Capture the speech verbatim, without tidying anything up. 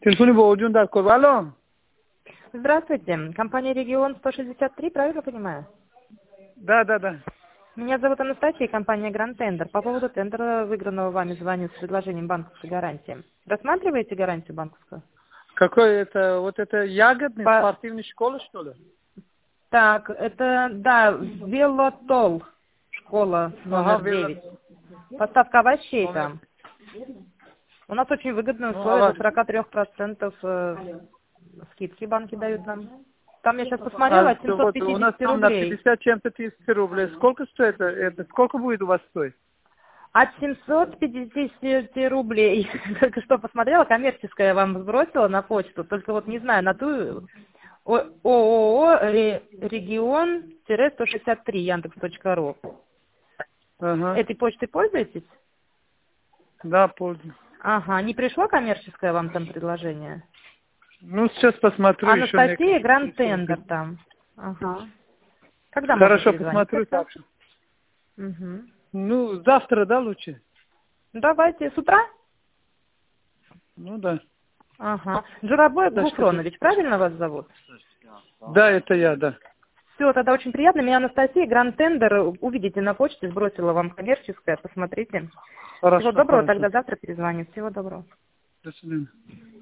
Телефон его один дар кор. Алло. Здравствуйте. Компания «Регион» сто шестьдесят три, правильно понимаю? Да, да, да. Меня зовут Анастасия, компания «Гранд Тендер». По поводу тендера, выигранного вами, звоню с предложением банковской гарантии. Рассматриваете гарантию банковскую? Какой это? Вот это ягодный По- спортивной школы, что ли? Так, это, да, Велотол, школа номер Ага, верно. девять. Поставка овощей Номер. там. У нас очень выгодные Ну, условия, до ага. сорок три процента э, скидки банки дают нам. Там я сейчас посмотрела, А, от то семьсот вот у нас пятьдесят там на рублей. пятьдесят чем-то тысяч рублей. Сколько стоит это? это? Сколько будет у вас стоить? От семьсот пятьдесят рублей. Только что посмотрела, коммерческая я вам сбросила на почту. Только вот не знаю, на ту О- ООО Ре- регион сто шестьдесят три яндекс точка ру. Ага. Этой почтой пользуетесь? Да, пользуюсь. Ага, не пришло коммерческое вам там предложение? Ну, сейчас посмотрю еще Анастасия некоторые. Гранд Тендер там. Ага. Когда можно Хорошо, перезвонить посмотрю тогда? так же. Угу. Ну, завтра, да, лучше? Давайте с утра? Ну, да. Ага. Джурабой Да, что ты- Гуфронович, правильно вас зовут? Да, это я, да. Все, тогда очень приятно. Меня Анастасия, Гранд Тендер. Увидите на почте, сбросила вам коммерческое, посмотрите. Хорошо, Всего доброго, хорошо. тогда завтра перезвоню. Всего доброго. До свидания.